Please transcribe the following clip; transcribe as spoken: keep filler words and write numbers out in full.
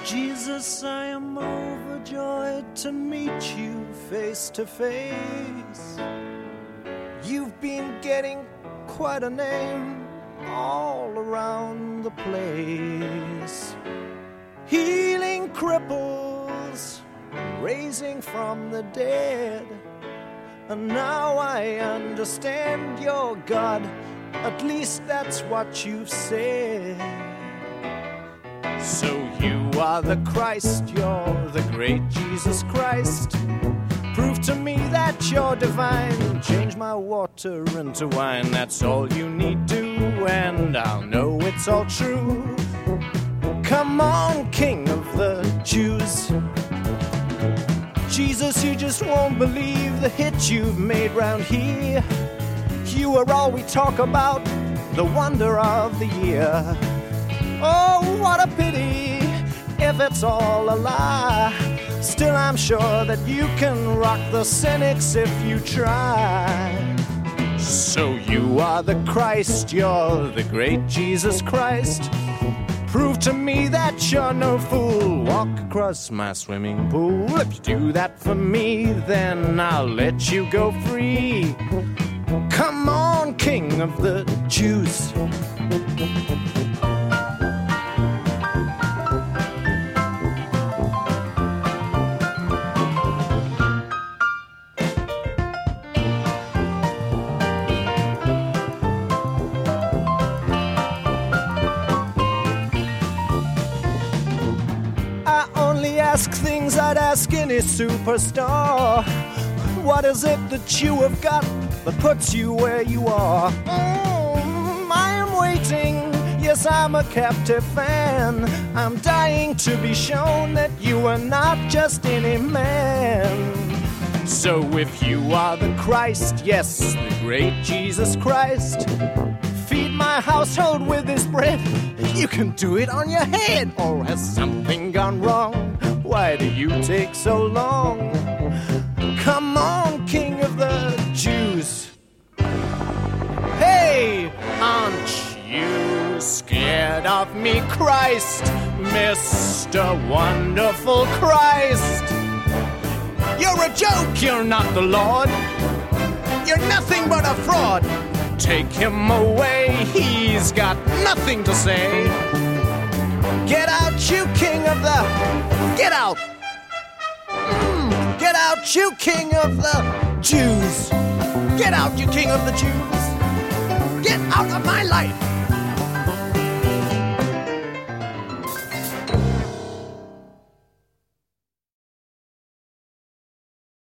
Jesus, I am overjoyed to meet you face to face. You've been getting quite a name all around the place. Healing cripples, raising from the dead. And now I understand you're God, at least that's what you've said. So you are the Christ, you're the great Jesus Christ. Prove to me that you're divine. Change my water into wine. That's all you need do, and I'll know it's all true. Come on, King of the Jews. Jesus, you just won't believe the hit you've made round here. You are all we talk about, the wonder of the year. Oh, what a pity if it's all a lie. Still, I'm sure that you can rock the cynics if you try. So you are the Christ, you're the great Jesus Christ. Prove to me that you're no fool. Walk across my swimming pool. If you do that for me, then I'll let you go free. Come on, King of the Jews. Ask things I'd ask any superstar. What is it that you have got that puts you where you are? Mm, I am waiting, yes, I'm a captive fan. I'm dying to be shown that you are not just any man. So if you are the Christ, yes, the great Jesus Christ, feed my household with this bread. You can do it on your head. Or has something gone wrong? Why do you take so long? Come on, King of the Jews. Hey, aren't you scared of me, Christ? Mister Wonderful Christ. You're a joke, you're not the Lord. You're nothing but a fraud. Take him away, he's got nothing to say. Get out, you King of the... Get out! Mm, get out, you King of the Jews! Get out, you King of the Jews! Get out of my life!